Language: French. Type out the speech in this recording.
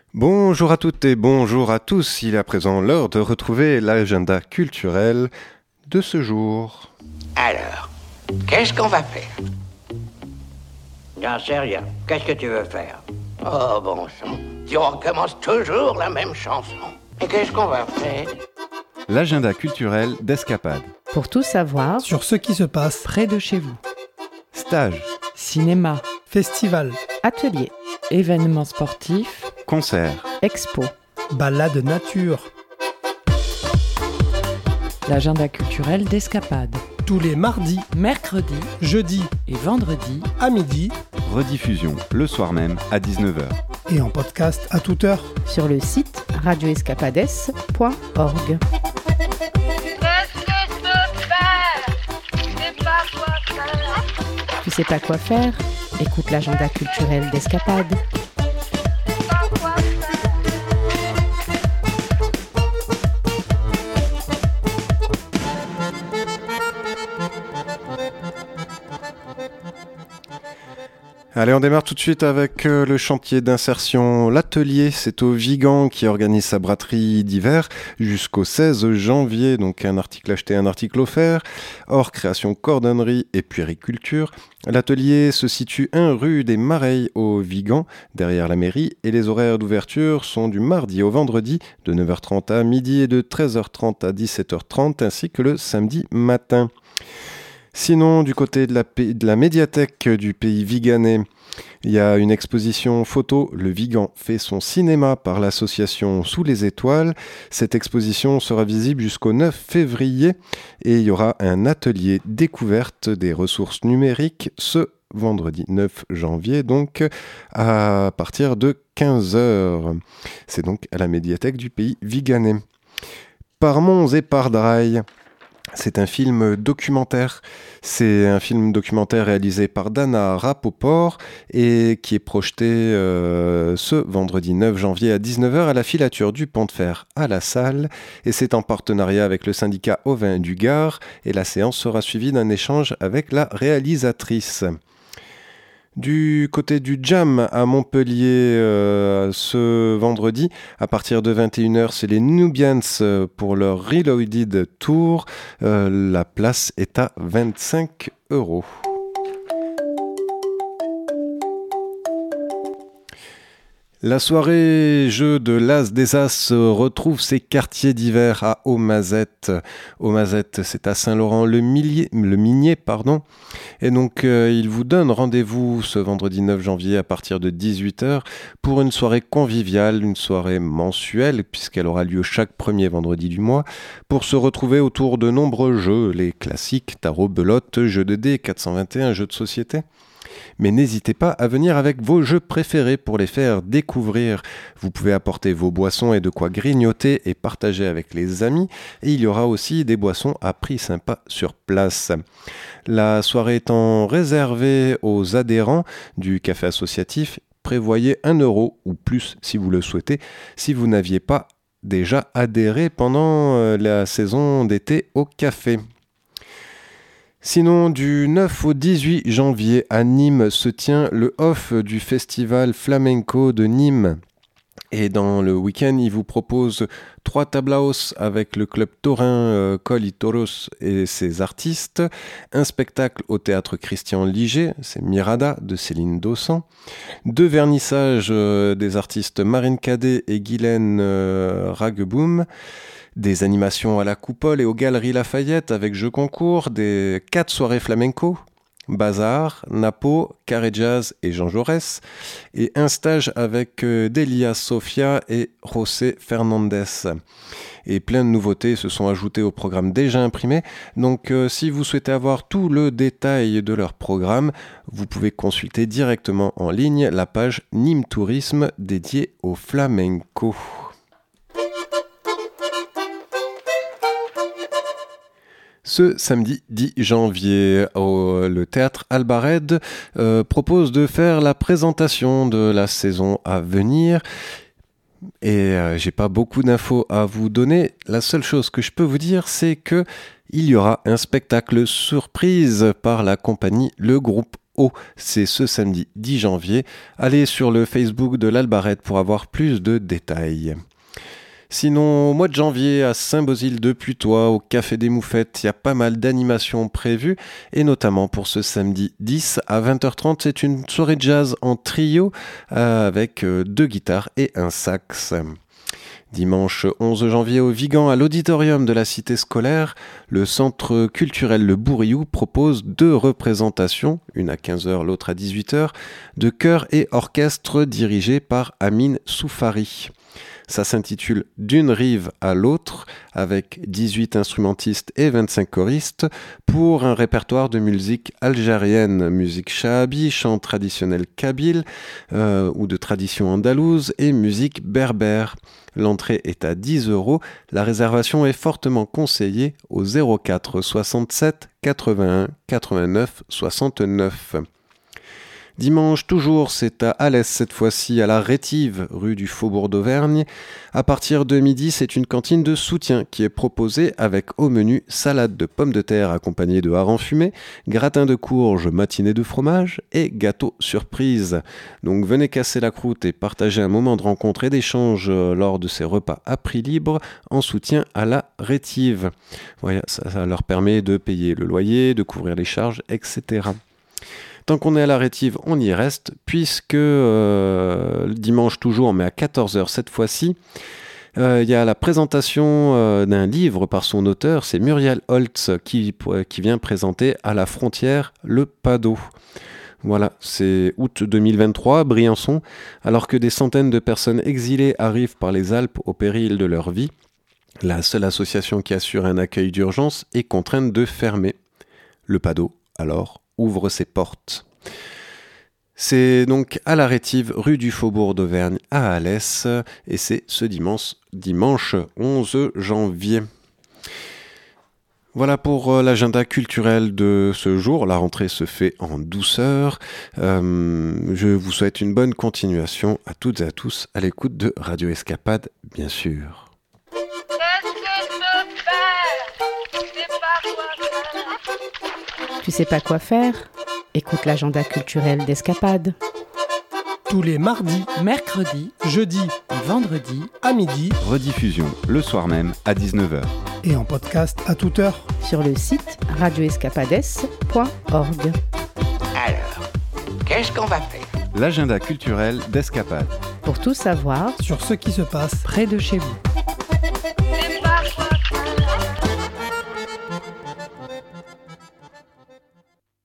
Bonjour à toutes et bonjour à tous, il est à présent l'heure de retrouver l'agenda culturel de ce jour. Alors, qu'est-ce qu'on va faire? J'en sais rien. Qu'est-ce que tu veux faire? Oh bon sang, si on recommence toujours la même chanson. Et qu'est-ce qu'on va faire? L'agenda culturel d'Escapade. Pour tout savoir sur ce qui se passe près de chez vous. Stage, Cinéma, festival, atelier, événements sportifs, concert, expo. balade nature, L'agenda culturel d'Escapade. tous les mardis, Mercredi jeudis et vendredi à midi rediffusion le soir même à 19h. et en podcast à toute heure. sur le site radioescapades.org. Qu'est-ce que je peux faire? Je sais pas quoi faire. Tu sais pas quoi faire? Écoute l'agenda culturel d'Escapade. Pas quoi faire. Allez, on démarre tout de suite avec le chantier d'insertion. L'atelier, c'est au Vigan qui organise sa braderie d'hiver jusqu'au 16 janvier. Donc un article acheté, un article offert. Hors création, cordonnerie et puériculture. L'atelier se situe 1 rue des Mareilles au Vigan, derrière la mairie. Et les horaires d'ouverture sont du mardi au vendredi de 9h30 à midi et de 13h30 à 17h30 ainsi que le samedi matin. Sinon, du côté de la médiathèque du pays viganais, il y a une exposition photo. Le Vigan fait son cinéma par l'association Sous les étoiles. Cette exposition sera visible jusqu'au 9 février et il y aura un atelier découverte des ressources numériques ce vendredi 9 janvier, donc à partir de 15h. C'est donc à la médiathèque du pays viganais. Par Mons et par Draille. C'est un film documentaire. C'est un film documentaire réalisé par Dana Rapoport et qui est projeté ce vendredi 9 janvier à 19h à la filature du Pont de Fer à la Salle. Et c'est en partenariat avec le syndicat Ovin du Gard. Et la séance sera suivie d'un échange avec la réalisatrice. Du côté du Jam à Montpellier ce vendredi, à partir de 21h, c'est les Nubians pour leur Reloaded Tour. La place est à 25 €. La soirée jeu de l'As des As retrouve ses quartiers d'hiver à Aumazette. Aumazette, c'est à Saint-Laurent-le-Minier, Et donc, il vous donne rendez-vous ce vendredi 9 janvier à partir de 18h pour une soirée conviviale, une soirée mensuelle, puisqu'elle aura lieu chaque premier vendredi du mois, pour se retrouver autour de nombreux jeux, les classiques, tarot, belote, jeux de dés, 421, jeux de société. Mais n'hésitez pas à venir avec vos jeux préférés pour les faire découvrir. Vous pouvez apporter vos boissons et de quoi grignoter et partager avec les amis. Et il y aura aussi des boissons à prix sympa sur place. La soirée étant réservée aux adhérents du café associatif, prévoyez 1 € ou plus si vous le souhaitez, si vous n'aviez pas déjà adhéré pendant la saison d'été au café. Sinon, du 9 au 18 janvier à Nîmes se tient le off du festival flamenco de Nîmes. Et dans le week-end, il vous propose 3 tablaos avec le club taurin Col y Toros et ses artistes, un spectacle au théâtre Christian Liger, c'est Mirada de Céline Dossan, 2 vernissages des artistes Marine Cadet et Guylaine Rageboom, des animations à la Coupole et aux Galeries Lafayette avec jeux concours, des 4 soirées flamenco, Bazar, Napo, Carré Jazz et Jean Jaurès, et un stage avec Delia Sofia et José Fernandez. Et plein de nouveautés se sont ajoutées au programme déjà imprimé, donc si vous souhaitez avoir tout le détail de leur programme, vous pouvez consulter directement en ligne la page Nîmes Tourisme dédiée au flamenco. Ce samedi 10 janvier, le théâtre Albarède propose de faire la présentation de la saison à venir. Et j'ai pas beaucoup d'infos à vous donner. La seule chose que je peux vous dire, c'est que il y aura un spectacle surprise par la compagnie Le Groupe haut. C'est ce samedi 10 janvier. Allez sur le Facebook de l'Albarette pour avoir plus de détails. Sinon, au mois de janvier, à Saint-Bosile-de-Putois, au Café des Moufettes, il y a pas mal d'animations prévues, et notamment pour ce samedi 10 à 20h30, c'est une soirée jazz en trio avec 2 guitares et un sax. Dimanche 11 janvier au Vigan, à l'auditorium de la cité scolaire, le centre culturel Le Bourriou propose 2 représentations, une à 15h, l'autre à 18h, de chœur et orchestre dirigés par Amine Soufari. Ça s'intitule « D'une rive à l'autre » avec 18 instrumentistes et 25 choristes pour un répertoire de musique algérienne, musique shahabi, chant traditionnel kabyle ou de tradition andalouse et musique berbère. L'entrée est à 10 €. La réservation est fortement conseillée au 04 67 81 89 69. Dimanche, toujours, c'est à Alès, cette fois-ci à la Rétive, rue du Faubourg d'Auvergne. À partir de midi, c'est une cantine de soutien qui est proposée avec au menu salade de pommes de terre accompagnée de harengs fumés, gratin de courge matiné de fromage et gâteau surprise. Donc venez casser la croûte et partager un moment de rencontre et d'échange lors de ces repas à prix libre en soutien à la Rétive. Voilà, ça leur permet de payer le loyer, de couvrir les charges, etc. Tant qu'on est à la Rétive, on y reste, puisque dimanche toujours, mais à 14h cette fois-ci, il y a la présentation d'un livre par son auteur, c'est Muriel Holtz qui vient présenter à la frontière le Padeau. Voilà, c'est août 2023, Briançon, alors que des centaines de personnes exilées arrivent par les Alpes au péril de leur vie. La seule association qui assure un accueil d'urgence est contrainte de fermer. Le Padeau, alors, ouvre ses portes. C'est donc à la Rétive, rue du Faubourg d'Auvergne à Alès, et c'est ce dimanche 11 janvier. Voilà pour l'agenda culturel de ce jour. La rentrée se fait en douceur. Je vous souhaite une bonne continuation à toutes et à tous à l'écoute de Radio Escapade, bien sûr. Qu'est-ce que je peux faire? Je sais pas quoi faire. Tu sais pas quoi faire? Écoute l'agenda culturel d'Escapade. Tous les mardis, Mercredi jeudis et vendredi à midi Rediffusion le soir même à 19h. et en podcast à toute heure. Sur le site radioescapades.org. Alors, qu'est-ce qu'on va faire? L'agenda culturel d'Escapade. Pour tout savoir Sur ce qui se passe près de chez vous.